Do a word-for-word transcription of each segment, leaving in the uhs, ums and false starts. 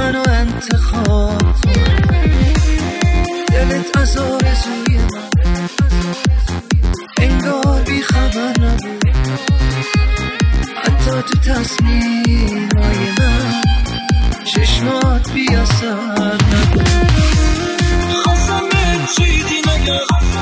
منو انتخاب دلت از آرزوی من انگار بی خبر نبود، حتی تو تصمیمای من چشمات بی اثر نبود. خواستم به چیزی نگم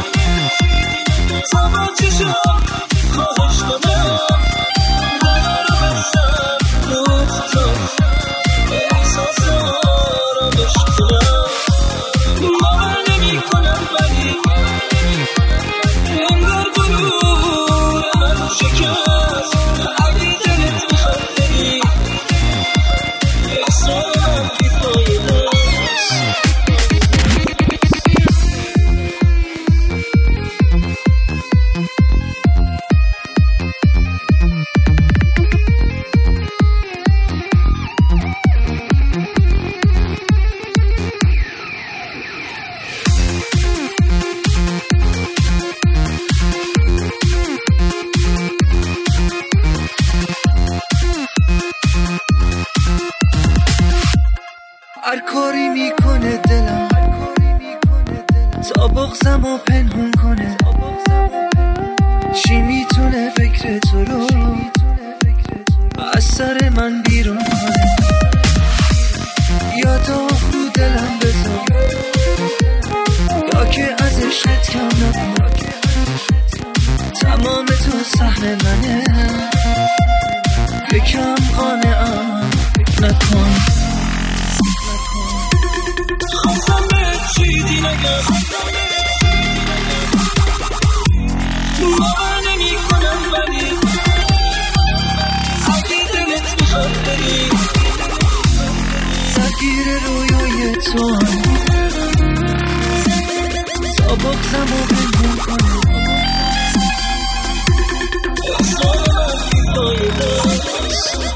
تا با چشم خواهش کنم در رو بستم روت تو احساس آرامش کنم. باور نمی کنم ولی انگار غرور من شکست. اگه دلت میخواد بری احسان بیفایده است. هر کاری میکنه دلم تا بغضمو پنهون کنه، چی میتونه فکر تو رو از سر من بیرون کنه. یا داغ رو دلم بذار یا که از عشقت کم نکن، تمام تو صحنه منه یکم قانعم نکن. خواستم به چیزی نگم باور نمی کنم ولی اگه دلت میخواد بری درگیر رویای تو هم تا بغضمو پنهون کنه، احسان بیفایده است.